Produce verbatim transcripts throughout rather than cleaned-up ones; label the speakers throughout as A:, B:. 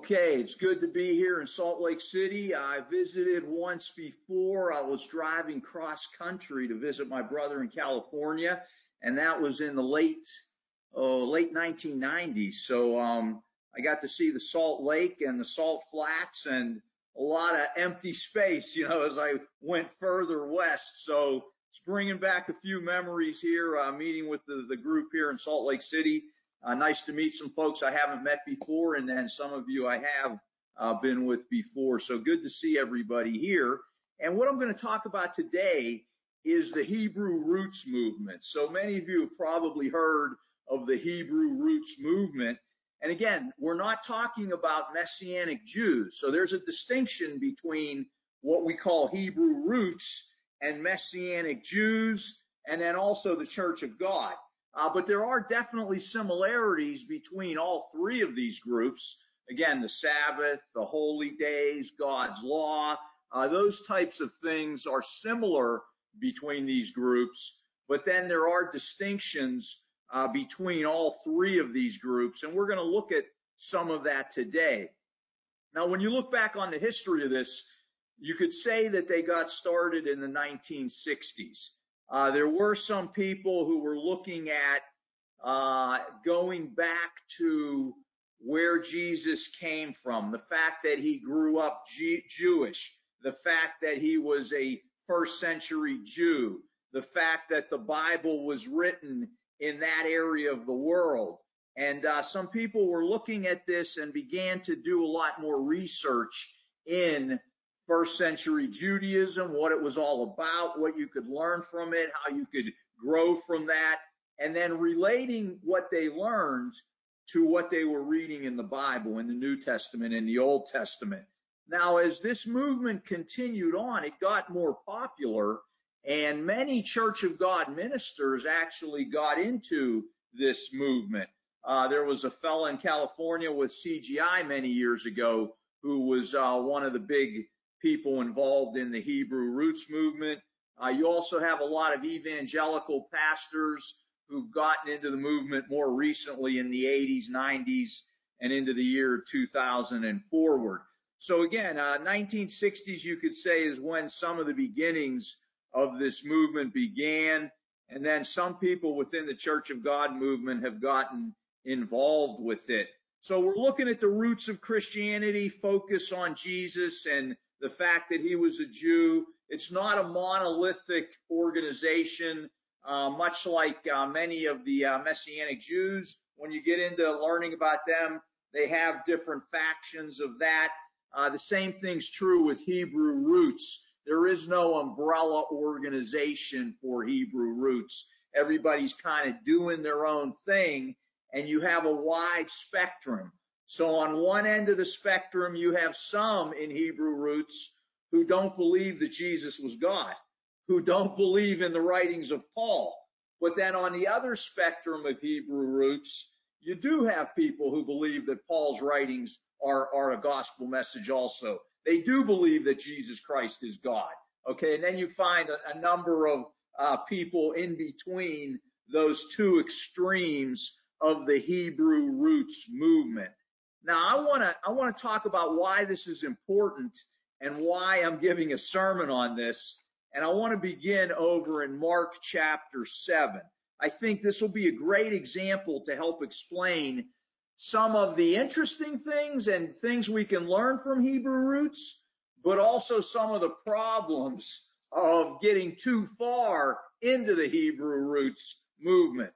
A: Okay, it's good to be here in Salt Lake City. I visited once before. I was driving cross country to visit my brother in California, and that was in the late oh, late nineteen nineties. So um, I got to see the Salt Lake and the Salt Flats and a lot of empty space, you know, as I went further west. So it's bringing back a few memories here, uh, meeting with the, the group here in Salt Lake City. Uh, nice to meet some folks I haven't met before, and then some of you I have uh, been with before. So good to see everybody here. And what I'm going to talk about today is the Hebrew Roots movement. So many of you have probably heard of the Hebrew Roots movement. And again, we're not talking about Messianic Jews. So there's a distinction between what we call Hebrew roots and Messianic Jews, and then also the Church of God. Uh, but there are definitely similarities between all three of these groups. Again, the Sabbath, the holy days, God's law, uh, those types of things are similar between these groups. But then there are distinctions uh, between all three of these groups, and we're going to look at some of that today. Now, when you look back on the history of this, you could say that they got started in the nineteen sixties. Uh, there were some people who were looking at uh, going back to where Jesus came from, the fact that he grew up G- Jewish, the fact that he was a first century Jew, the fact that the Bible was written in that area of the world. And uh, some people were looking at this and began to do a lot more research in first century Judaism, what it was all about, what you could learn from it, how you could grow from that, and then relating what they learned to what they were reading in the Bible, in the New Testament, in the Old Testament. Now, as this movement continued on, it got more popular, and many Church of God ministers actually got into this movement. Uh, there was a fellow in California with C G I many years ago who was uh, one of the big people involved in the Hebrew Roots movement. Uh, you also have a lot of evangelical pastors who've gotten into the movement more recently in the eighties, nineties, and into the year two thousand and forward. So again, uh, nineteen sixties, you could say, is when some of the beginnings of this movement began, and then some people within the Church of God movement have gotten involved with it. So we're looking at the roots of Christianity, focus on Jesus and the fact that he was a Jew. It's not a monolithic organization, uh, much like uh, many of the uh, Messianic Jews. When you get into learning about them, they have different factions of that. Uh, the same thing's true with Hebrew Roots. There is no umbrella organization for Hebrew Roots. Everybody's kind of doing their own thing, and you have a wide spectrum. So on one end of the spectrum, you have some in Hebrew Roots who don't believe that Jesus was God, who don't believe in the writings of Paul. But then on the other spectrum of Hebrew Roots, you do have people who believe that Paul's writings are, are a gospel message also. They do believe that Jesus Christ is God. Okay, and then you find a, a number of uh, people in between those two extremes of the Hebrew Roots movement. Now, I want to I want to talk about why this is important and why I'm giving a sermon on this. And I want to begin over in Mark chapter seven. I think this will be a great example to help explain some of the interesting things and things we can learn from Hebrew Roots, but also some of the problems of getting too far into the Hebrew Roots movement.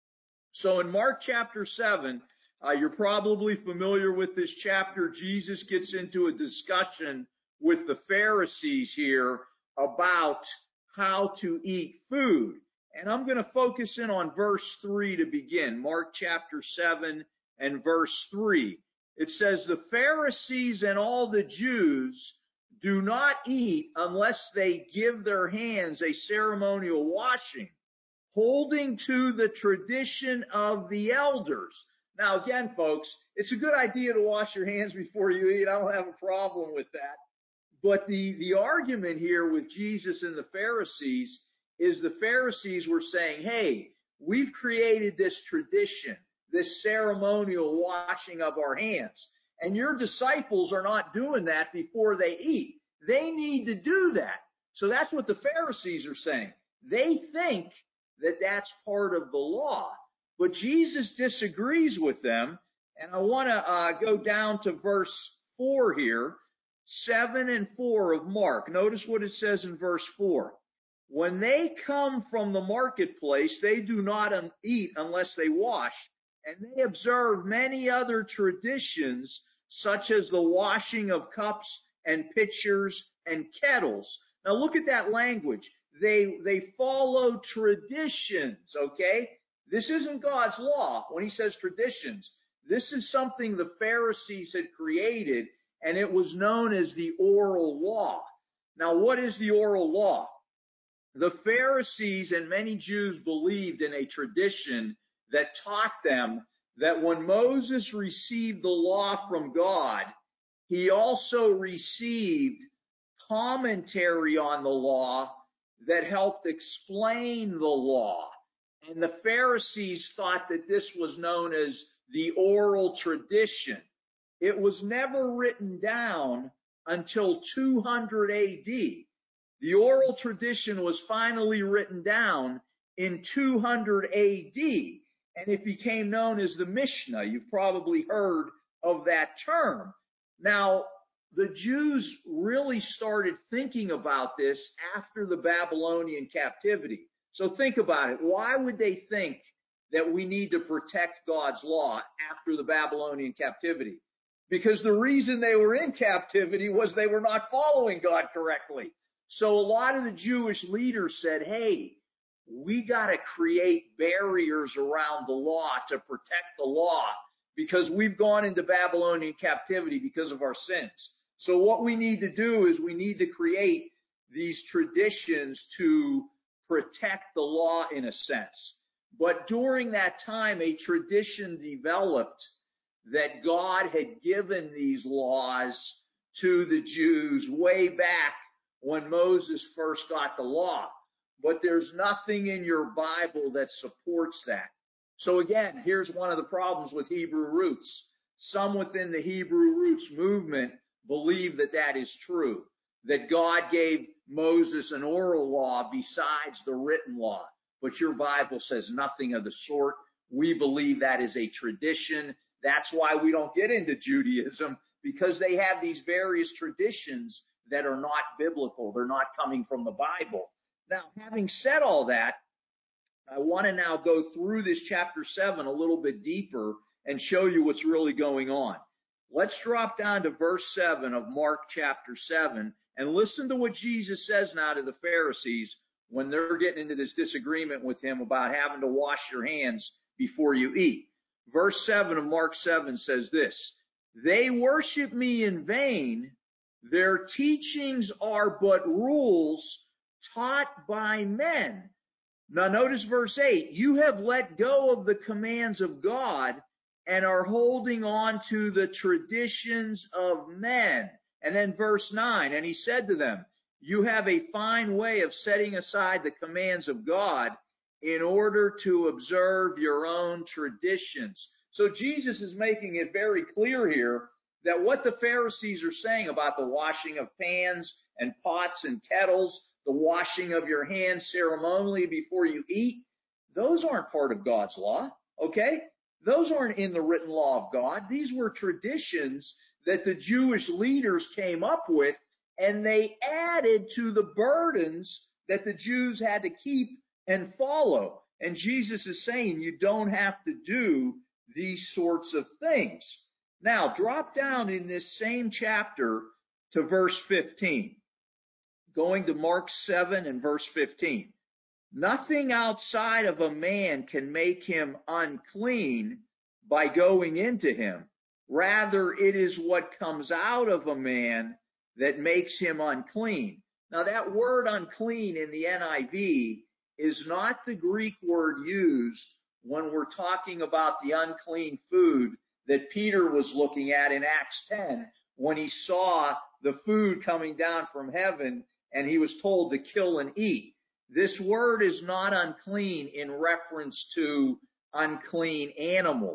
A: So in Mark chapter seven, uh, you're probably familiar with this chapter. Jesus gets into a discussion with the Pharisees here about how to eat food. And I'm going to focus in on verse three to begin. Mark chapter seven and verse three. It says, "The Pharisees and all the Jews do not eat unless they give their hands a ceremonial washing, holding to the tradition of the elders." Now again, folks, it's a good idea to wash your hands before you eat. I don't have a problem with that. But the, the argument here with Jesus and the Pharisees is the Pharisees were saying, hey, we've created this tradition, this ceremonial washing of our hands. And your disciples are not doing that before they eat. They need to do that. So that's what the Pharisees are saying. They think that that's part of the law. But Jesus disagrees with them. And I want to uh, go down to verse four here, seven and four of Mark. Notice what it says in verse four. When they come from the marketplace, they do not eat unless they wash. And they observe many other traditions, such as the washing of cups and pitchers and kettles. Now look at that language. They, they follow traditions, okay? This isn't God's law when he says traditions. This is something the Pharisees had created, and it was known as the oral law. Now, what is the oral law? The Pharisees and many Jews believed in a tradition that taught them that when Moses received the law from God, he also received commentary on the law that helped explain the law. And the Pharisees thought that this was known as the oral tradition. It was never written down until two hundred A D. The oral tradition was finally written down in two hundred A D, and it became known as the Mishnah. You've probably heard of that term. Now, the Jews really started thinking about this after the Babylonian captivity. So think about it. Why would they think that we need to protect God's law after the Babylonian captivity? Because the reason they were in captivity was they were not following God correctly. So a lot of the Jewish leaders said, hey, we got to create barriers around the law to protect the law because we've gone into Babylonian captivity because of our sins. So what we need to do is we need to create these traditions to protect the law in a sense. But during that time, a tradition developed that God had given these laws to the Jews way back when Moses first got the law. But there's nothing in your Bible that supports that. So again, here's one of the problems with Hebrew roots. Some within the Hebrew roots movement believe that that is true, that God gave Moses an oral law besides the written law. But your Bible says nothing of the sort. We believe that is a tradition. That's why we don't get into Judaism, because they have these various traditions that are not biblical. They're not coming from the Bible. Now, having said all that, I want to now go through this chapter seven a little bit deeper and show you what's really going on. Let's drop down to verse seven of Mark chapter seven and listen to what Jesus says now to the Pharisees when they're getting into this disagreement with him about having to wash your hands before you eat. Verse seven of Mark seven says this, "They worship me in vain. Their teachings are but rules taught by men." Now notice verse eight, "You have let go of the commands of God and are holding on to the traditions of men." And then verse nine, "And he said to them, you have a fine way of setting aside the commands of God in order to observe your own traditions." So Jesus is making it very clear here that what the Pharisees are saying about the washing of pans and pots and kettles, the washing of your hands ceremonially before you eat, those aren't part of God's law, okay? Those aren't in the written law of God. These were traditions that the Jewish leaders came up with, and they added to the burdens that the Jews had to keep and follow. And Jesus is saying you don't have to do these sorts of things. Now, drop down in this same chapter to verse fifteen. Going to Mark seven and verse fifteen. "Nothing outside of a man can make him unclean by going into him. Rather, it is what comes out of a man that makes him unclean." Now, that word unclean in the N I V is not the Greek word used when we're talking about the unclean food that Peter was looking at in Acts ten when he saw the food coming down from heaven and he was told to kill and eat. This word is not unclean in reference to unclean animals.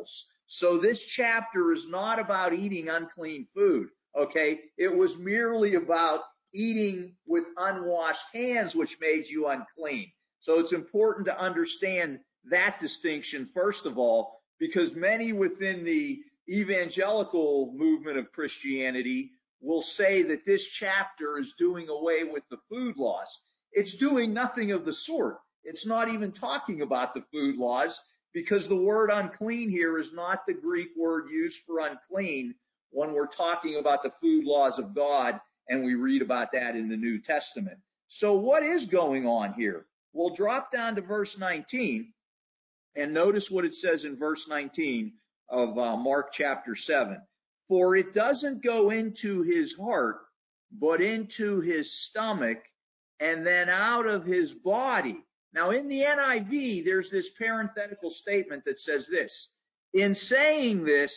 A: So this chapter is not about eating unclean food, okay? It was merely about eating with unwashed hands, which made you unclean. So it's important to understand that distinction, first of all, because many within the evangelical movement of Christianity will say that this chapter is doing away with the food laws. It's doing nothing of the sort. It's not even talking about the food laws, because the word unclean here is not the Greek word used for unclean when we're talking about the food laws of God, and we read about that in the New Testament. So what is going on here? We'll drop down to verse nineteen, and notice what it says in verse nineteen of uh, Mark chapter seven. For it doesn't go into his heart, but into his stomach, and then out of his body. Now, in the N I V, there's this parenthetical statement that says this: in saying this,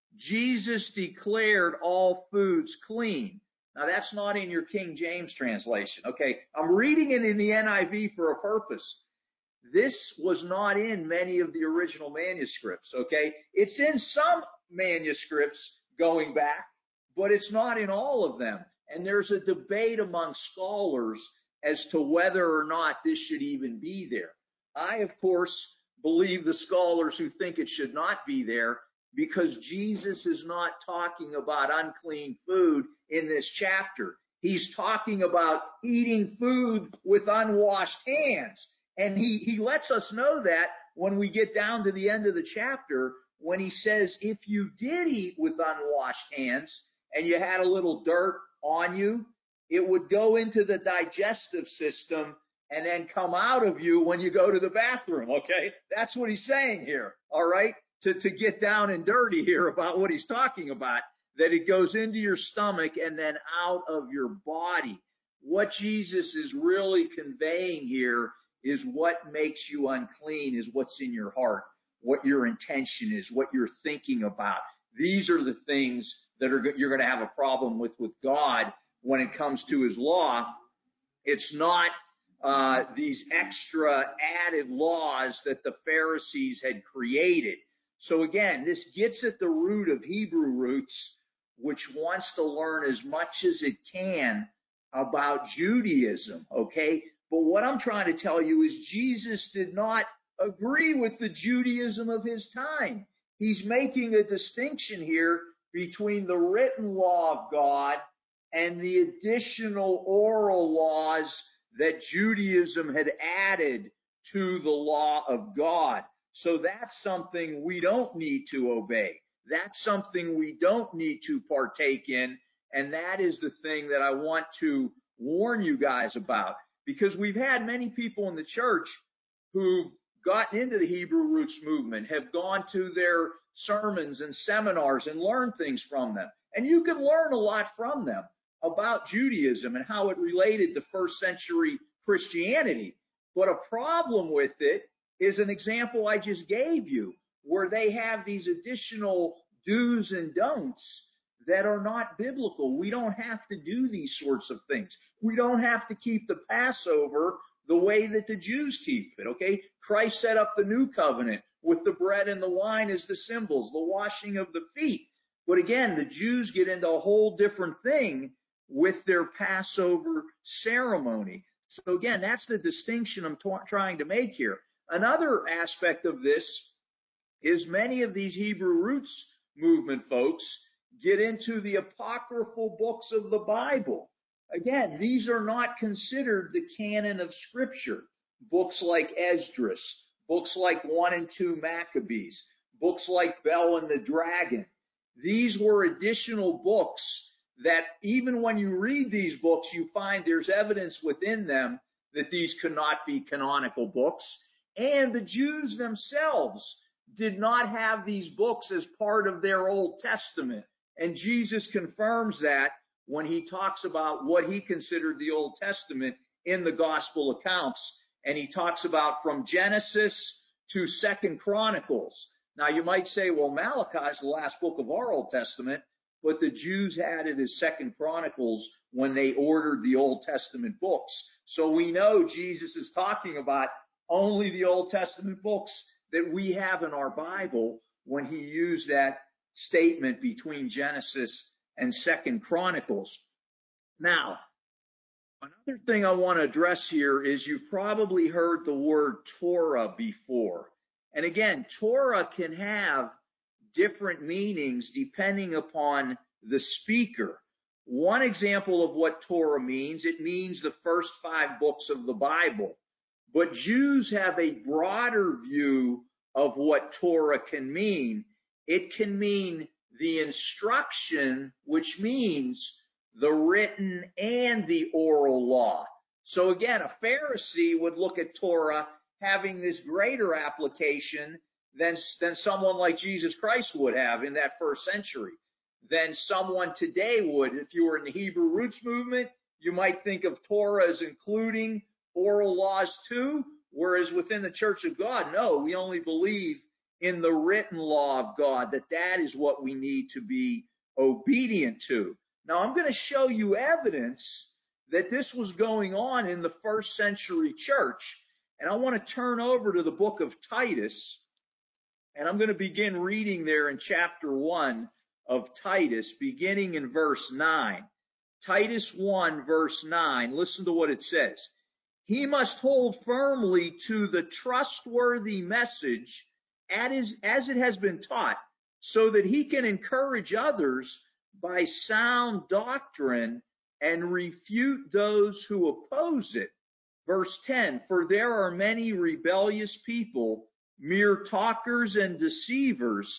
A: Jesus declared all foods clean. Now, that's not in your King James translation, okay? I'm reading it in the N I V for a purpose. This was not in many of the original manuscripts, okay? It's in some manuscripts going back, but it's not in all of them. And there's a debate among scholars as to whether or not this should even be there. I, of course, believe the scholars who think it should not be there, because Jesus is not talking about unclean food in this chapter. He's talking about eating food with unwashed hands. And he, he lets us know that when we get down to the end of the chapter, when he says, if you did eat with unwashed hands and you had a little dirt on you, it would go into the digestive system and then come out of you when you go to the bathroom, okay? That's what he's saying here, all right? To, to get down and dirty here about what he's talking about, that it goes into your stomach and then out of your body. What Jesus is really conveying here is what makes you unclean is what's in your heart, what your intention is, what you're thinking about. These are the things that are you're going to have a problem with with God when it comes to his law. It's not uh, these extra added laws that the Pharisees had created. So again, this gets at the root of Hebrew roots, which wants to learn as much as it can about Judaism, okay? But what I'm trying to tell you is Jesus did not agree with the Judaism of his time. He's making a distinction here between the written law of God and the additional oral laws that Judaism had added to the law of God. So that's something we don't need to obey. That's something we don't need to partake in. And that is the thing that I want to warn you guys about. Because we've had many people in the church who've gotten into the Hebrew roots movement, have gone to their sermons and seminars and learned things from them. And you can learn a lot from them about Judaism and how it related to first century Christianity. But a problem with it is an example I just gave you, where they have these additional do's and don'ts that are not biblical. We don't have to do these sorts of things. We don't have to keep the Passover the way that the Jews keep it, okay? Christ set up the new covenant with the bread and the wine as the symbols, the washing of the feet. But again, the Jews get into a whole different thing with their Passover ceremony. So again, that's the distinction I'm t- trying to make here. Another aspect of this is many of these Hebrew roots movement folks get into the apocryphal books of the Bible. Again, these are not considered the canon of Scripture. Books like Esdras, books like one and two Maccabees, books like Bel and the Dragon. These were additional books that even when you read these books, you find there's evidence within them that these could not be canonical books. And the Jews themselves did not have these books as part of their Old Testament. And Jesus confirms that when he talks about what he considered the Old Testament in the gospel accounts. And he talks about from Genesis to Second Chronicles. Now you might say, well, Malachi is the last book of our Old Testament, but the Jews had it as Second Chronicles when they ordered the Old Testament books. So we know Jesus is talking about only the Old Testament books that we have in our Bible, when he used that statement between Genesis and Second Chronicles. Now, another thing I want to address here is you've probably heard the word Torah before. And again, Torah can have different meanings depending upon the speaker. One example of what Torah means, it means the first five books of the Bible. But Jews have a broader view of what Torah can mean. It can mean the instruction, which means the written and the oral law. So again, a Pharisee would look at Torah having this greater application than, than someone like Jesus Christ would have in that first century, than someone today would. If you were in the Hebrew Roots movement, you might think of Torah as including oral laws too, whereas within the Church of God, no, we only believe in the written law of God, that that is what we need to be obedient to. Now, I'm going to show you evidence that this was going on in the first century church, and I want to turn over to the book of Titus, and I'm going to begin reading there in chapter one of Titus, beginning in verse nine. Titus one, verse nine, listen to what it says. He must hold firmly to the trustworthy message as it has been taught, so that he can encourage others by sound doctrine and refute those who oppose it. Verse ten, for there are many rebellious people, mere talkers and deceivers,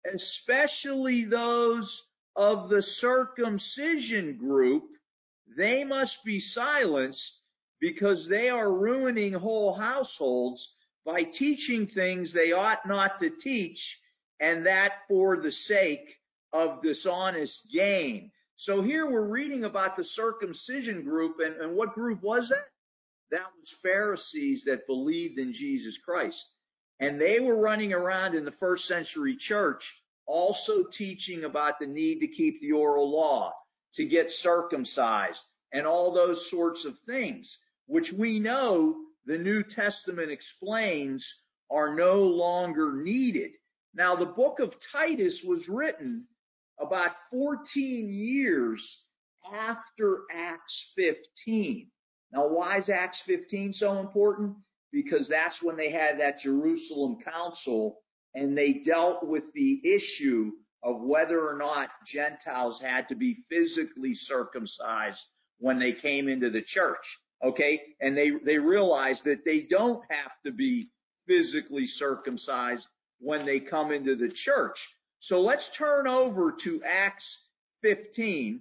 A: especially those of the circumcision group. They must be silenced, because they are ruining whole households by teaching things they ought not to teach, and that for the sake of dishonest gain. So here we're reading about the circumcision group, and, and what group was that? That was Pharisees that believed in Jesus Christ. And they were running around in the first century church also teaching about the need to keep the oral law, to get circumcised, and all those sorts of things, which we know the New Testament explains are no longer needed. Now, the book of Titus was written about fourteen years after Acts fifteen. Now, why is Acts fifteen so important? Because that's when they had that Jerusalem council, and they dealt with the issue of whether or not Gentiles had to be physically circumcised when they came into the church. Okay? And they, they realized that they don't have to be physically circumcised when they come into the church. So let's turn over to Acts fifteen.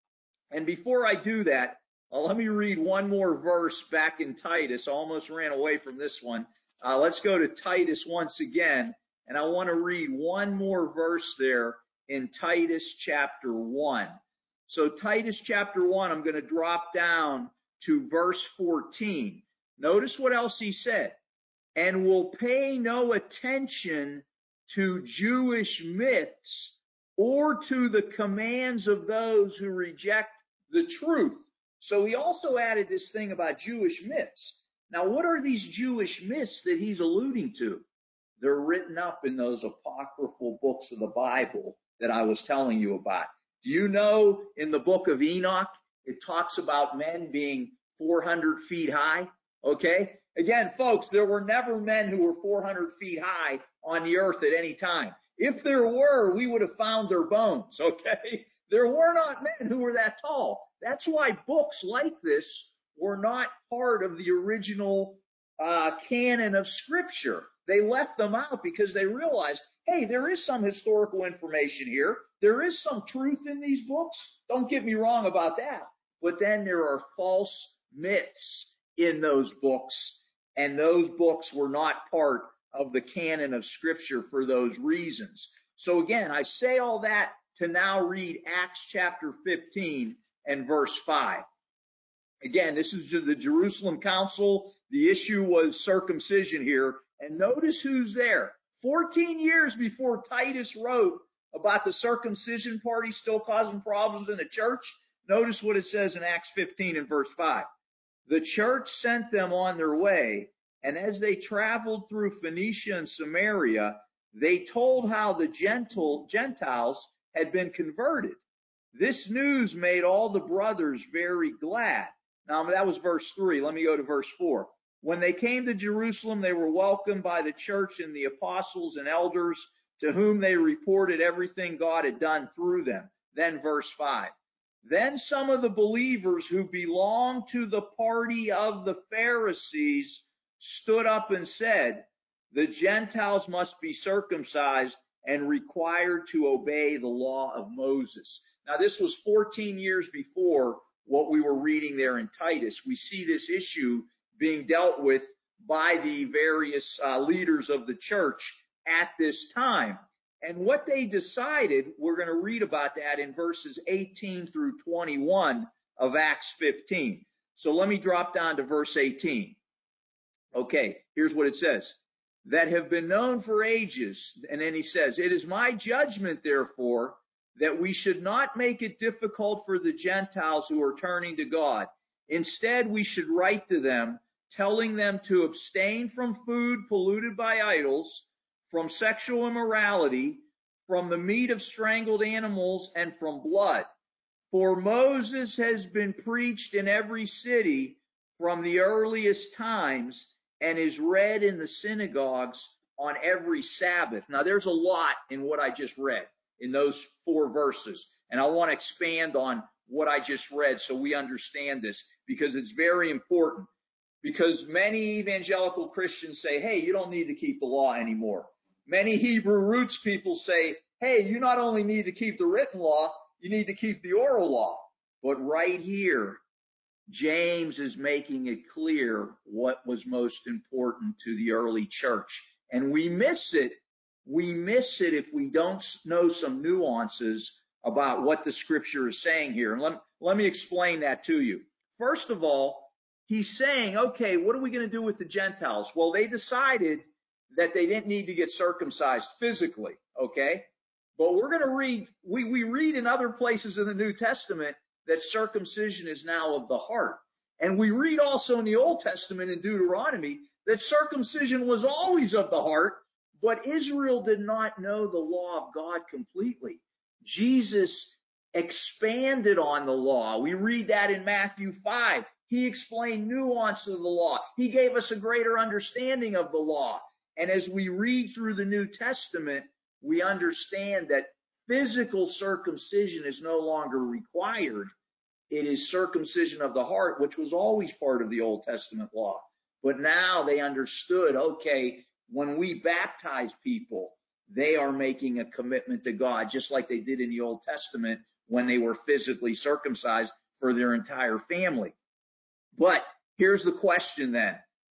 A: And before I do that, uh, let me read one more verse back in Titus. I almost ran away from this one. Uh, let's go to Titus once again. And I want to read one more verse there in Titus chapter one. So Titus chapter one, I'm going to drop down to verse fourteen. Notice what else he said. And will pay no attention to Jewish myths or to the commands of those who reject the truth. So he also added this thing about Jewish myths. Now, what are these Jewish myths that he's alluding to? They're written up in those apocryphal books of the Bible that I was telling you about. Do you know in the book of Enoch, it talks about men being four hundred feet high? Okay? Again, folks, there were never men who were four hundred feet high on the earth at any time. If there were, we would have found their bones, okay? There were not men who were that tall. That's why books like this were not part of the original uh, canon of Scripture. They left them out because they realized, hey, there is some historical information here. There is some truth in these books. Don't get me wrong about that. But then there are false myths in those books, and those books were not part of the canon of Scripture for those reasons. So again, I say all that to now read Acts chapter fifteen and verse five. Again, this is the Jerusalem Council. The issue was circumcision here. And notice who's there. fourteen years before Titus wrote about the circumcision party still causing problems in the church, notice what it says in Acts fifteen and verse five. The church sent them on their way, and as they traveled through Phoenicia and Samaria, They told how the gentle, Gentiles had been converted. This news made all the brothers very glad. Now, that was verse three. Let me go to verse four. When they came to Jerusalem, they were welcomed by the church and the apostles and elders, to whom they reported everything God had done through them. Then verse five. Then some of the believers who belonged to the party of the Pharisees stood up and said, the Gentiles must be circumcised and required to obey the law of Moses. Now, this was fourteen years before what we were reading there in Titus. We see this issue being dealt with by the various uh, leaders of the church at this time. And what they decided, we're going to read about that in verses eighteen through twenty-one of Acts fifteen. So let me drop down to verse eighteen. Okay, here's what it says. That have been known for ages. And then he says, it is my judgment, therefore, that we should not make it difficult for the Gentiles who are turning to God. Instead, we should write to them, telling them to abstain from food polluted by idols, from sexual immorality, from the meat of strangled animals, and from blood. For Moses has been preached in every city from the earliest times, and is read in the synagogues on every Sabbath. Now, there's a lot in what I just read in those four verses. And I want to expand on what I just read so we understand this, because it's very important. Because many evangelical Christians say, hey, you don't need to keep the law anymore. Many Hebrew roots people say, hey, you not only need to keep the written law, you need to keep the oral law. But right here, James is making it clear what was most important to the early church. And we miss it. We miss it if we don't know some nuances about what the scripture is saying here. And let, let me explain that to you. First of all, he's saying, okay, what are we going to do with the Gentiles? Well, they decided that they didn't need to get circumcised physically, okay? But we're going to read, we, we read in other places in the New Testament that circumcision is now of the heart. And we read also in the Old Testament in Deuteronomy that circumcision was always of the heart, but Israel did not know the law of God completely. Jesus expanded on the law. We read that in Matthew five. He explained nuance of the law. He gave us a greater understanding of the law. And as we read through the New Testament, we understand that physical circumcision is no longer required. It is circumcision of the heart, which was always part of the Old Testament law. But now they understood, okay, when we baptize people, they are making a commitment to God, just like they did in the Old Testament when they were physically circumcised for their entire family. But here's the question then.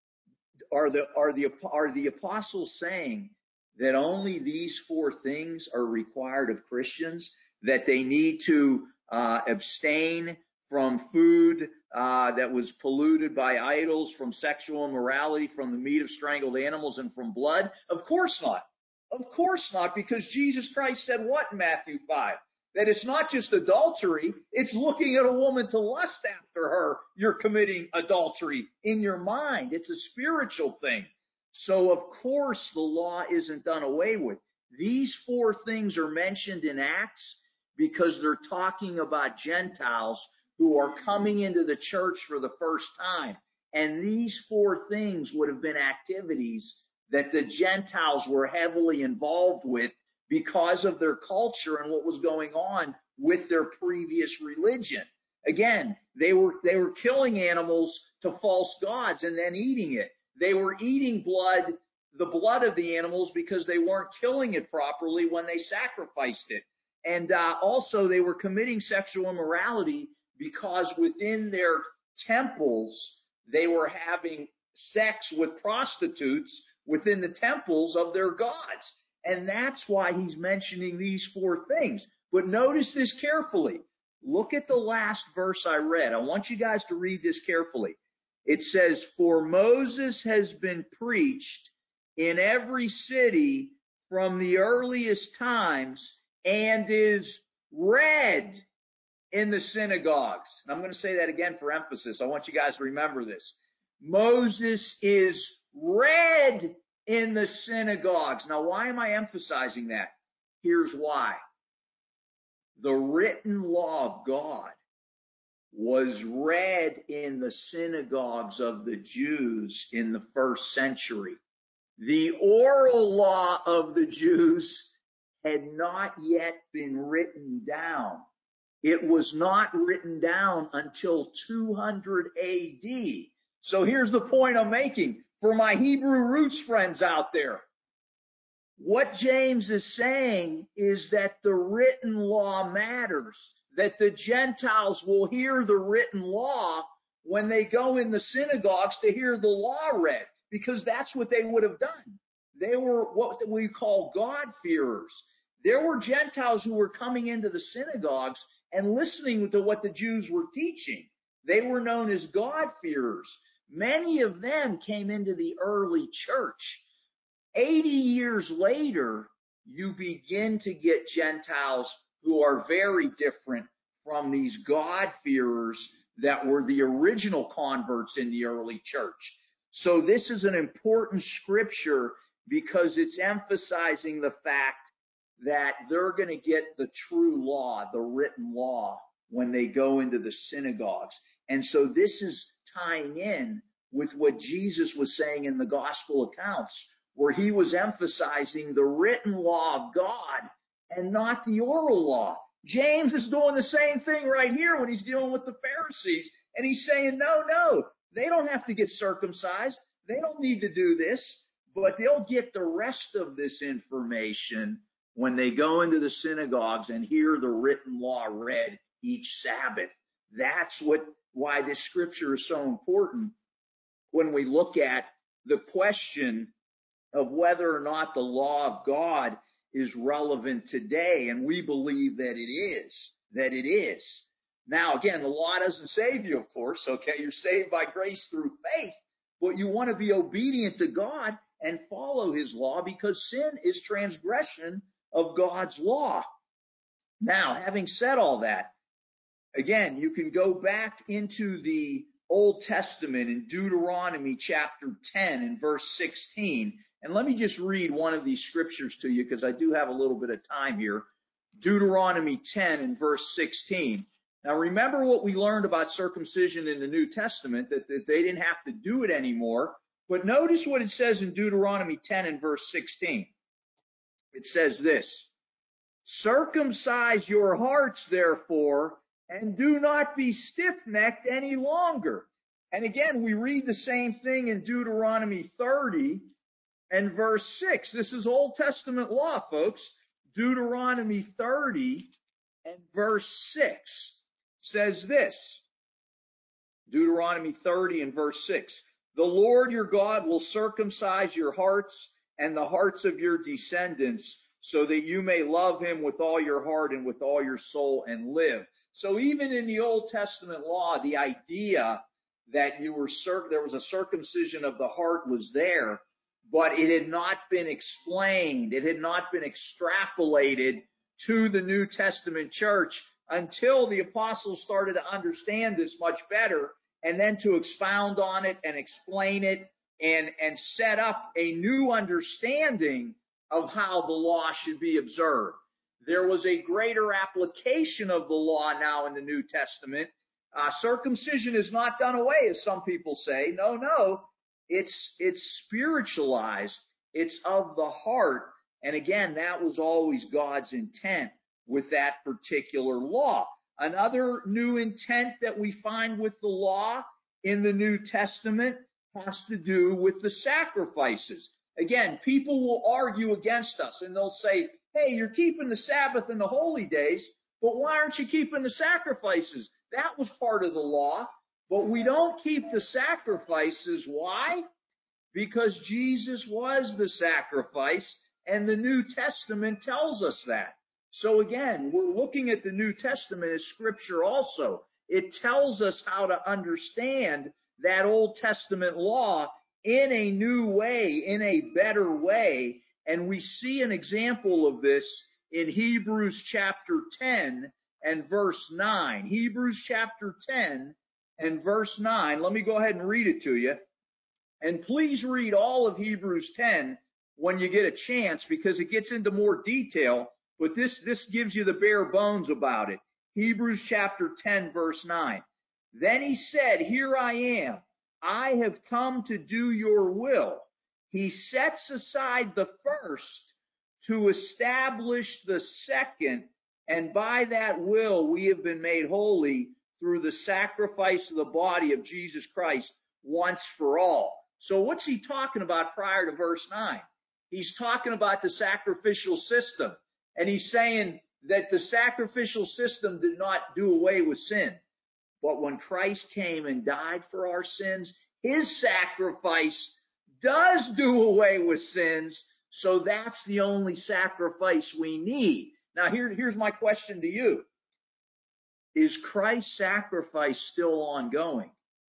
A: Are the, are the, are the apostles saying that only these four things are required of Christians, that they need to uh, abstain from food uh, that was polluted by idols, from sexual immorality, from the meat of strangled animals, and from blood? Of course not. Of course not, because Jesus Christ said what in Matthew five? That it's not just adultery, it's looking at a woman to lust after her. You're committing adultery in your mind. It's a spiritual thing. So, of course, the law isn't done away with. These four things are mentioned in Acts because they're talking about Gentiles who are coming into the church for the first time. And these four things would have been activities that the Gentiles were heavily involved with because of their culture and what was going on with their previous religion. Again, they were, they were killing animals to false gods and then eating it. They were eating blood, the blood of the animals, because they weren't killing it properly when they sacrificed it. And uh, also they were committing sexual immorality because within their temples, they were having sex with prostitutes within the temples of their gods. And that's why he's mentioning these four things. But notice this carefully. Look at the last verse I read. I want you guys to read this carefully. It says, for Moses has been preached in every city from the earliest times and is read in the synagogues. And I'm going to say that again for emphasis. I want you guys to remember this. Moses is read in the synagogues. Now, why am I emphasizing that? Here's why. The written law of God was read in the synagogues of the Jews in the first century. The oral law of the Jews had not yet been written down. It was not written down until two hundred A D. So here's the point I'm making for my Hebrew roots friends out there. What James is saying is that the written law matters, that the Gentiles will hear the written law when they go in the synagogues to hear the law read, because that's what they would have done. They were what we call God-fearers. There were Gentiles who were coming into the synagogues and listening to what the Jews were teaching. They were known as God-fearers. Many of them came into the early church. eighty years later, you begin to get Gentiles who are very different from these God-fearers that were the original converts in the early church. So this is an important scripture because it's emphasizing the fact that they're going to get the true law, the written law, when they go into the synagogues. And so this is tying in with what Jesus was saying in the gospel accounts, where he was emphasizing the written law of God and not the oral law. James is doing the same thing right here when he's dealing with the Pharisees. And he's saying, no, no, they don't have to get circumcised. They don't need to do this. But they'll get the rest of this information when they go into the synagogues and hear the written law read each Sabbath. That's what why this scripture is so important when we look at the question of whether or not the law of God is relevant today. And we believe that it is, that it is. Now, again, the law doesn't save you, of course, okay? You're saved by grace through faith, but you want to be obedient to God and follow his law because sin is transgression of God's law. Now, having said all that, again, you can go back into the Old Testament in Deuteronomy chapter ten and verse sixteen. And let me just read one of these scriptures to you because I do have a little bit of time here. Deuteronomy ten and verse sixteen. Now remember what we learned about circumcision in the New Testament, that, that they didn't have to do it anymore. But notice what it says in Deuteronomy ten and verse sixteen. It says this, circumcise your hearts, therefore, and do not be stiff-necked any longer. And again, we read the same thing in Deuteronomy thirty and verse six. This is Old Testament law, folks. Deuteronomy thirty and verse six says this. Deuteronomy thirty and verse six. The Lord your God will circumcise your hearts and the hearts of your descendants, so that you may love him with all your heart and with all your soul and live. So even in the Old Testament law, the idea that you were cir- there was a circumcision of the heart was there, but it had not been explained. It had not been extrapolated to the New Testament church until the apostles started to understand this much better, and then to expound on it and explain it and, and set up a new understanding of how the law should be observed. There was a greater application of the law now in the New Testament. Uh, circumcision is not done away, as some people say. No, no. It's, it's spiritualized. It's of the heart. And again, that was always God's intent with that particular law. Another new intent that we find with the law in the New Testament has to do with the sacrifices. Again, people will argue against us and they'll say, hey, you're keeping the Sabbath and the holy days, but why aren't you keeping the sacrifices? That was part of the law, but we don't keep the sacrifices. Why? Because Jesus was the sacrifice, and the New Testament tells us that. So again, we're looking at the New Testament as Scripture also. It tells us how to understand that Old Testament law in a new way, in a better way. And we see an example of this in Hebrews chapter ten and verse nine. Hebrews chapter ten and verse nine. Let me go ahead and read it to you. And please read all of Hebrews ten when you get a chance, because it gets into more detail, but this, this gives you the bare bones about it. Hebrews chapter ten, verse nine. Then he said, here I am. I have come to do your will. He sets aside the first to establish the second, and by that will we have been made holy through the sacrifice of the body of Jesus Christ once for all. So what's he talking about prior to verse nine? He's talking about the sacrificial system. And he's saying that the sacrificial system did not do away with sin. But when Christ came and died for our sins, his sacrifice does do away with sins. So that's the only sacrifice we need. Now here, here's my question to you. Is Christ's sacrifice still ongoing?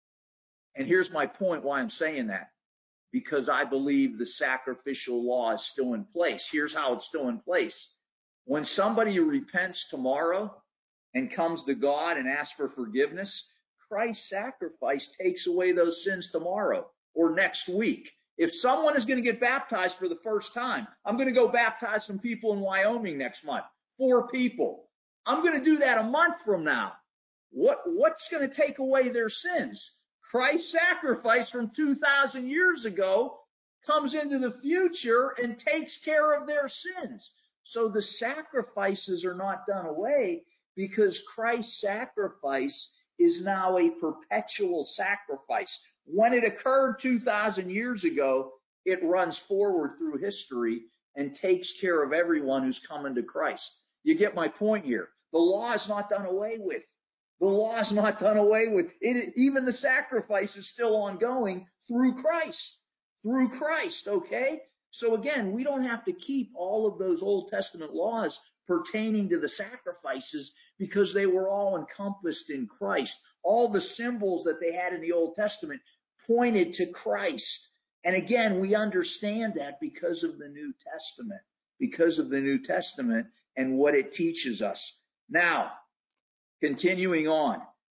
A: And here's my point why I'm saying that. Because I believe the sacrificial law is still in place. Here's how it's still in place. When somebody repents tomorrow and comes to God and asks for forgiveness, Christ's sacrifice takes away those sins tomorrow or next week. If someone is going to get baptized for the first time, I'm going to go baptize some people in Wyoming next month. Four people. I'm going to do that a month from now. What, what's going to take away their sins? Christ's sacrifice from two thousand years ago comes into the future and takes care of their sins. So the sacrifices are not done away because Christ's sacrifice is now a perpetual sacrifice. When it occurred two thousand years ago, it runs forward through history and takes care of everyone who's coming to Christ. You get my point here. The law is not done away with. The law is not done away with. It, even the sacrifice is still ongoing through Christ. Through Christ, okay? So again, we don't have to keep all of those Old Testament laws pertaining to the sacrifices because they were all encompassed in Christ. All the symbols that they had in the Old Testament pointed to Christ. And again, we understand that because of the New Testament. Because of the New Testament and what it teaches us. Now, continuing on,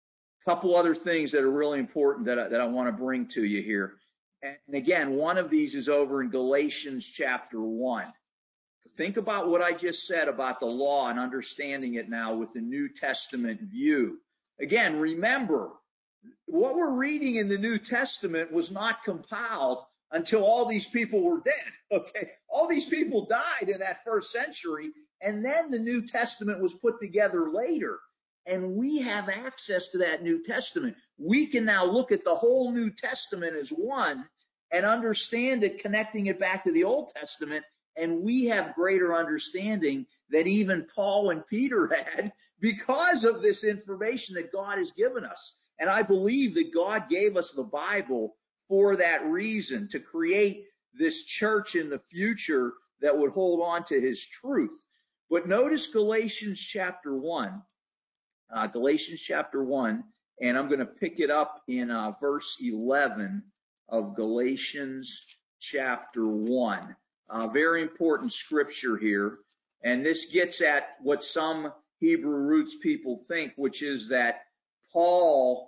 A: a couple other things that are really important that I, that I want to bring to you here. And again, one of these is over in Galatians chapter one. Think about what I just said about the law and understanding it now with the New Testament view. Again, remember, what we're reading in the New Testament was not compiled until all these people were dead. Okay, all these people died in that first century, and then the New Testament was put together later. And we have access to that New Testament. We can now look at the whole New Testament as one and understand it, connecting it back to the Old Testament. And we have greater understanding that even Paul and Peter had because of this information that God has given us. And I believe that God gave us the Bible for that reason, to create this church in the future that would hold on to his truth. But notice Galatians chapter one. Uh, Galatians chapter one, and I'm going to pick it up in uh, verse eleven of Galatians chapter one. Uh, very important scripture here, and this gets at what some Hebrew roots people think, which is that Paul,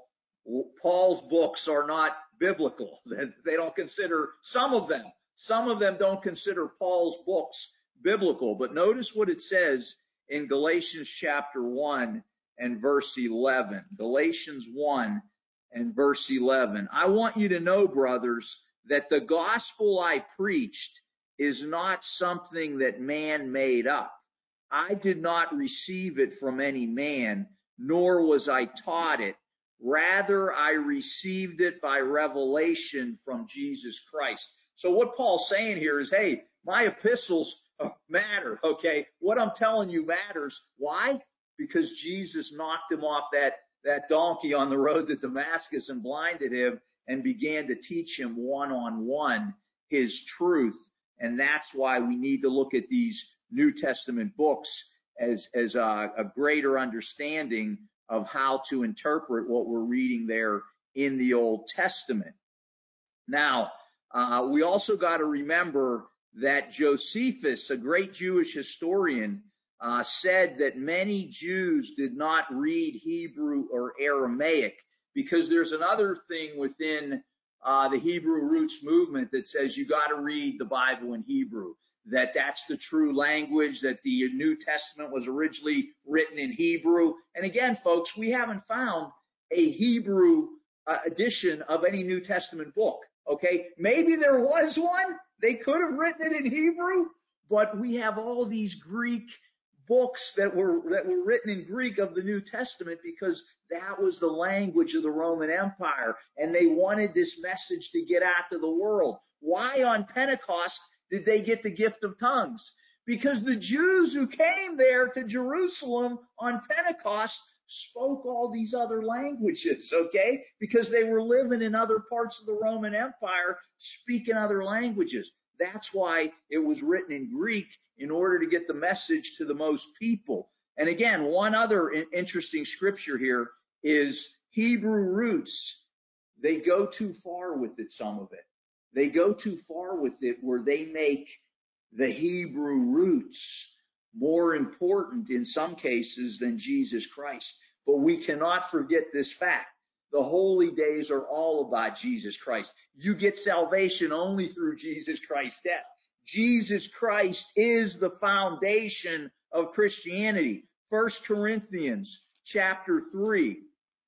A: Paul's books are not biblical. They don't consider, some of them, some of them don't consider Paul's books biblical. But notice what it says in Galatians chapter one and verse eleven. Galatians one and verse eleven. I want you to know, brothers, that the gospel I preached is not something that man made up. I did not receive it from any man, nor was I taught it. Rather, I received it by revelation from Jesus Christ. So what Paul's saying here is, hey, my epistles matter, okay? What I'm telling you matters. Why? Because Jesus knocked him off that, that donkey on the road to Damascus and blinded him and began to teach him one-on-one his truth. And that's why we need to look at these New Testament books as, as a, a greater understanding of how to interpret what we're reading there in the Old Testament. Now, uh, we also got to remember that Josephus, a great Jewish historian, uh, said that many Jews did not read Hebrew or Aramaic, because there's another thing within uh, the Hebrew roots movement that says you got to read the Bible in Hebrew, that that's the true language, that the New Testament was originally written in Hebrew. And again, folks, we haven't found a Hebrew uh, edition of any New Testament book. Okay, maybe there was one. They could have written it in Hebrew, but we have all these Greek books that were that were written in Greek of the New Testament because that was the language of the Roman Empire, and they wanted this message to get out to the world. Why on Pentecost did they get the gift of tongues? Because the Jews who came there to Jerusalem on Pentecost spoke all these other languages, okay? Because they were living in other parts of the Roman Empire, speaking other languages. That's why it was written in Greek, in order to get the message to the most people. And again, one other interesting scripture here is Hebrew roots. They go too far with it, some of it. They go too far with it where they make the Hebrew roots more important in some cases than Jesus Christ. But we cannot forget this fact. The holy days are all about Jesus Christ. You get salvation only through Jesus Christ's death. Jesus Christ is the foundation of Christianity. First Corinthians chapter three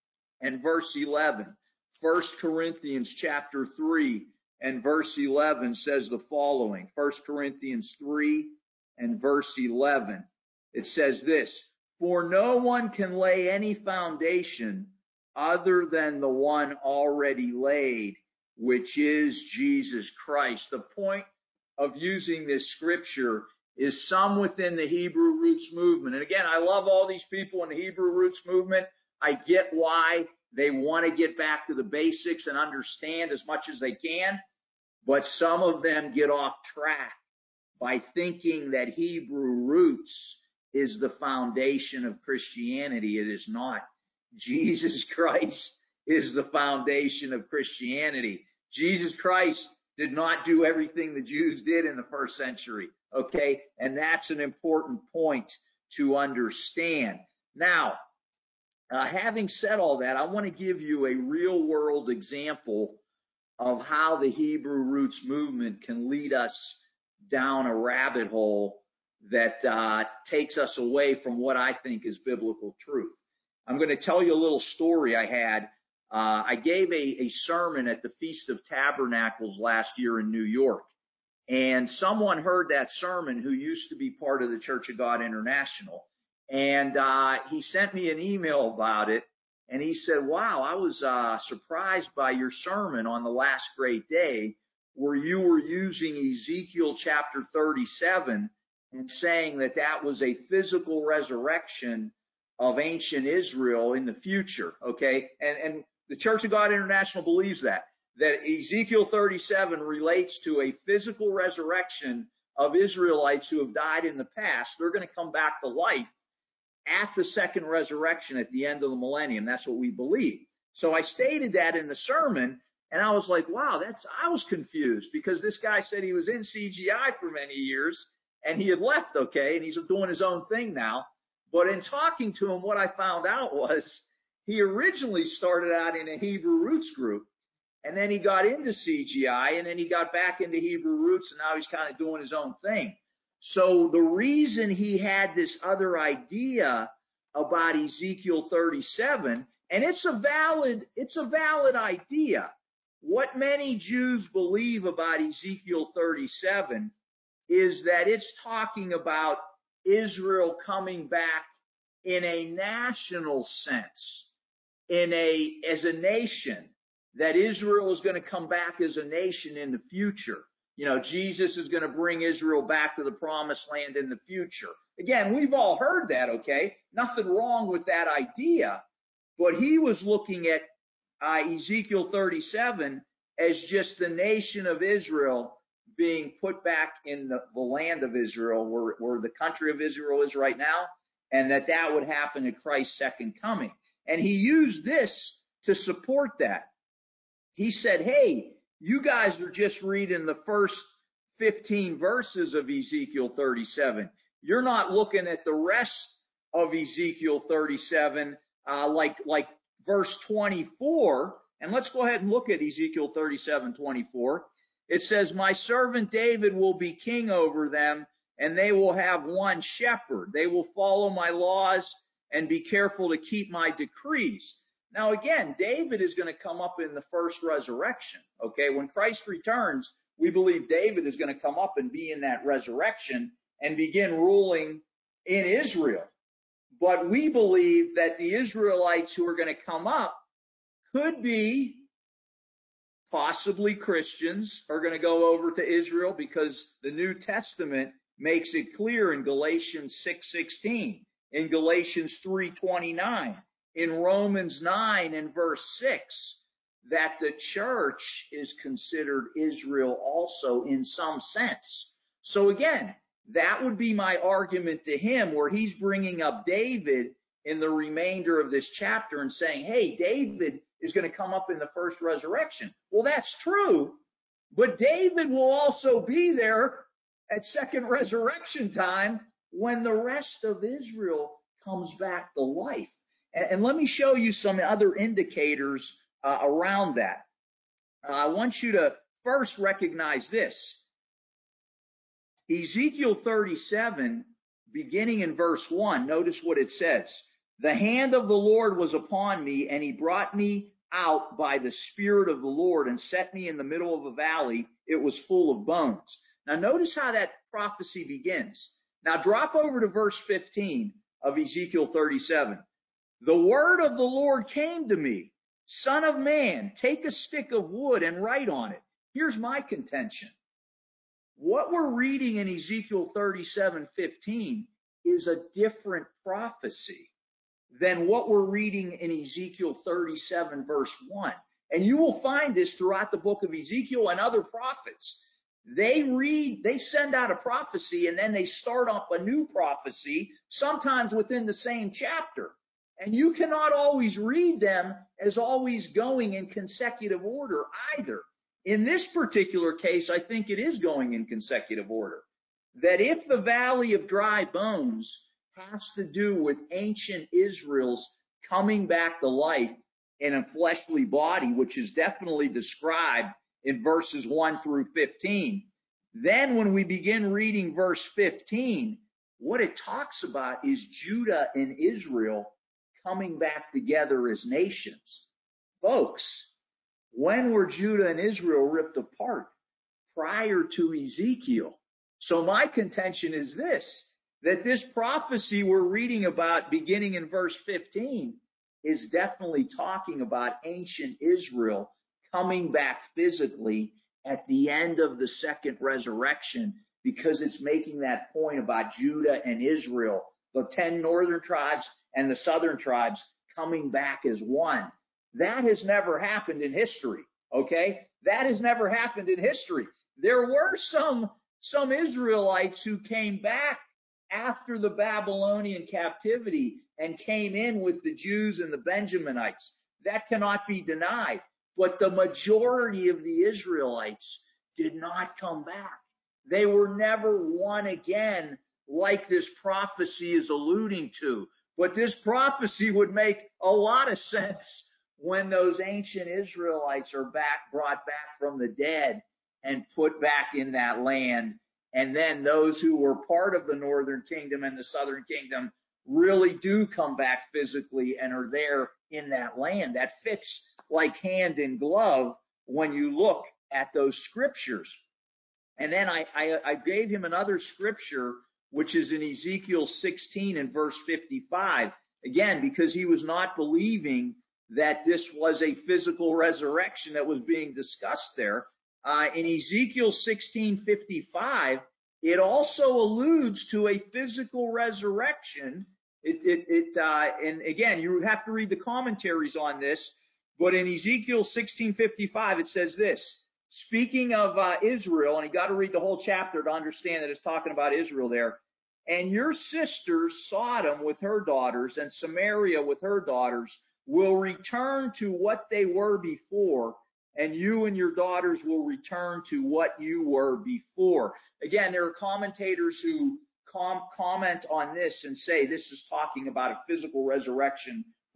A: and verse eleven. First Corinthians chapter three and verse eleven says the following. First Corinthians three and verse eleven. It says this, "For no one can lay any foundation other than the one already laid, which is Jesus Christ." The point of using this scripture is some within the Hebrew roots movement. And again, I love all these people in the Hebrew roots movement. I get why they want to get back to the basics and understand as much as they can. But some of them get off track by thinking that Hebrew roots is the foundation of Christianity. It is not. Jesus Christ is the foundation of Christianity. Jesus Christ did not do everything the Jews did in the first century. Okay? And that's an important point to understand. Now, uh, having said all that, I want to give you a real world example of how the Hebrew roots movement can lead us down a rabbit hole that uh, takes us away from what I think is biblical truth. I'm going to tell you a little story I had. Uh, I gave a, a sermon at the Feast of Tabernacles last year in New York. And someone heard that sermon who used to be part of the Church of God International. And uh, he sent me an email about it. And he said, wow, I was uh, surprised by your sermon on the last great day where you were using Ezekiel chapter thirty-seven and saying that that was a physical resurrection of ancient Israel in the future, okay? And, and the Church of God International believes that, that Ezekiel thirty-seven relates to a physical resurrection of Israelites who have died in the past. They're going to come back to life at the second resurrection at the end of the millennium. That's what we believe. So I stated that in the sermon, and I was like, wow, that's, I was confused because this guy said he was in C G I for many years and he had left, okay, and he's doing his own thing now. But in talking to him, what I found out was he originally started out in a Hebrew roots group, and then he got into C G I, and then he got back into Hebrew roots, and now he's kind of doing his own thing. So the reason he had this other idea about Ezekiel thirty-seven, and it's a valid, it's a valid idea. What many Jews believe about Ezekiel thirty-seven is that it's talking about Israel coming back in a national sense, in a, as a nation, that Israel is going to come back as a nation in the future. You know, Jesus is going to bring Israel back to the promised land in the future. Again, we've all heard that, okay? Nothing wrong with that idea. But he was looking at uh, Ezekiel thirty-seven as just the nation of Israel being put back in the, the land of Israel, where, where the country of Israel is right now, and that that would happen at Christ's second coming. And he used this to support that. He said, hey, you guys are just reading the first fifteen verses of Ezekiel thirty-seven. You're not looking at the rest of Ezekiel thirty-seven, uh, like, like verse twenty-four And let's go ahead and look at Ezekiel thirty-seven twenty-four. It says, my servant David will be king over them, and they will have one shepherd. They will follow my laws and be careful to keep my decrees. Now again, David is going to come up in the first resurrection. Okay, when Christ returns, we believe David is going to come up and be in that resurrection and begin ruling in Israel. But we believe that the Israelites who are going to come up could be possibly Christians, are going to go over to Israel, because the New Testament makes it clear in Galatians six sixteen, in Galatians three twenty-nine, in Romans nine and verse six, that the church is considered Israel also in some sense. So again, that would be my argument to him, where he's bringing up David in the remainder of this chapter and saying, hey, David is going to come up in the first resurrection. Well, that's true, but David will also be there at second resurrection time when the rest of Israel comes back to life. And, and let me show you some other indicators uh, around that. Uh, I want you to first recognize this. Ezekiel thirty-seven, beginning in verse one, notice what it says. The hand of the Lord was upon me, and he brought me out by the Spirit of the Lord and set me in the middle of a valley. It was full of bones. Now notice how that prophecy begins. Now drop over to verse fifteen of Ezekiel thirty-seven. The word of the Lord came to me, Son of man, take a stick of wood and write on it. Here's my contention. What we're reading in Ezekiel thirty-seven fifteen is a different prophecy than what we're reading in Ezekiel thirty-seven verse one. And you will find this throughout the book of Ezekiel and other prophets. They read, they send out a prophecy, and then they start up a new prophecy, sometimes within the same chapter. And you cannot always read them as always going in consecutive order either. In this particular case, I think it is going in consecutive order. That if the valley of dry bones has to do with ancient Israel's coming back to life in a fleshly body, which is definitely described in verses one through fifteen, then when we begin reading verse fifteen, what it talks about is Judah and Israel coming back together as nations. Folks, when were Judah and Israel ripped apart? Prior to Ezekiel. So my contention is this, that this prophecy we're reading about beginning in verse fifteen is definitely talking about ancient Israel coming back physically at the end of the second resurrection, because it's making that point about Judah and Israel, the ten northern tribes and the southern tribes coming back as one. That has never happened in history, okay? That has never happened in history. There were some, some Israelites who came back after the Babylonian captivity and came in with the Jews and the Benjaminites. That cannot be denied. But the majority of the Israelites did not come back. They were never one again, like this prophecy is alluding to. But this prophecy would make a lot of sense when those ancient Israelites are back, brought back from the dead and put back in that land. And then those who were part of the northern kingdom and the southern kingdom really do come back physically and are there in that land. That fits like hand in glove when you look at those scriptures. And then I, I, I gave him another scripture, which is in Ezekiel sixteen and verse fifty-five. Again, because he was not believing that this was a physical resurrection that was being discussed there. Uh, in Ezekiel sixteen fifty-five, it also alludes to a physical resurrection. It, it, it, uh, and again, you have to read the commentaries on this, but in Ezekiel sixteen fifty-five, it says this, speaking of uh, Israel, and you got to read the whole chapter to understand that it's talking about Israel there. And your sisters, Sodom with her daughters and Samaria with her daughters, will return to what they were before, and you and your daughters will return to what you were before. Again, there are commentators who com- comment on this and say this is talking about a physical resurrection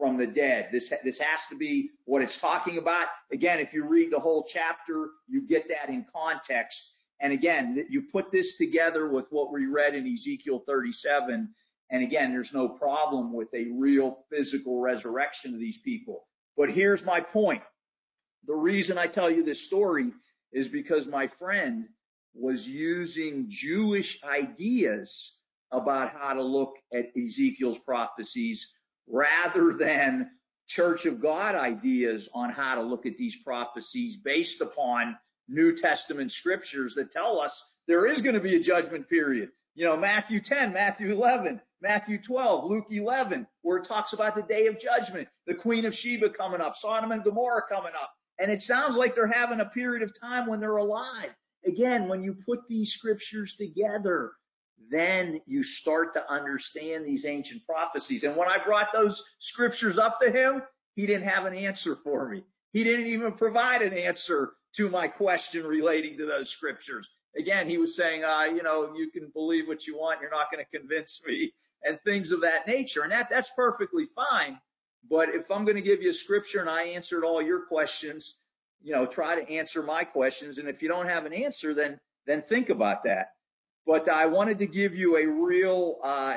A: from the dead. This, this has to be what it's talking about. Again, if you read the whole chapter, you get that in context. And again, you put this together with what we read in Ezekiel thirty-seven, and again, there's no problem with a real physical resurrection of these people. But here's my point. The reason I tell you this story is because my friend was using Jewish ideas about how to look at Ezekiel's prophecies rather than Church of God ideas on how to look at these prophecies based upon New Testament scriptures that tell us there is going to be a judgment period. You know, Matthew ten, Matthew eleven, Matthew twelve, Luke eleven, where it talks about the day of judgment, the Queen of Sheba coming up, Sodom and Gomorrah coming up. And it sounds like they're having a period of time when they're alive. Again, when you put these scriptures together, then you start to understand these ancient prophecies. And when I brought those scriptures up to him, he didn't have an answer for me. He didn't even provide an answer to my question relating to those scriptures. Again, he was saying, uh, you know, you can believe what you want. You're not going to convince me, and things of that nature. And that, that's perfectly fine. But if I'm going to give you a scripture and I answered all your questions, you know, try to answer my questions. And if you don't have an answer, then, then think about that. But I wanted to give you a real, uh,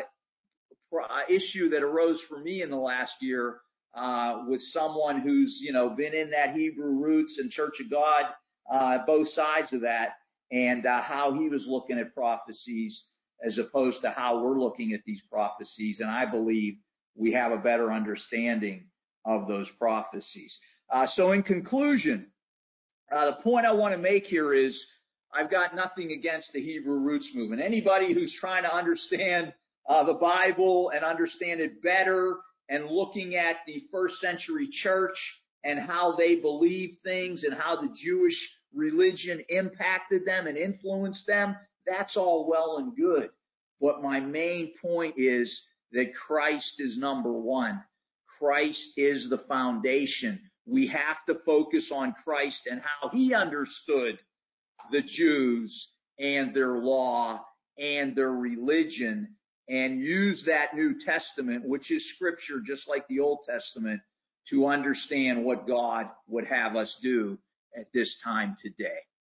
A: issue that arose for me in the last year, uh, with someone who's, you know, been in that Hebrew roots and Church of God, uh, both sides of that, and, uh, how he was looking at prophecies as opposed to how we're looking at these prophecies. And I believe we have a better understanding of those prophecies. Uh, so in conclusion, uh, the point I want to make here is I've got nothing against the Hebrew roots movement. Anybody who's trying to understand uh, the Bible and understand it better and looking at the first century church and how they believed things and how the Jewish religion impacted them and influenced them, that's all well and good. But my main point is that Christ is number one. Christ is the foundation. We have to focus on Christ and how he understood the Jews and their law and their religion, and use that New Testament, which is scripture just like the Old Testament, to understand what God would have us do at this time today.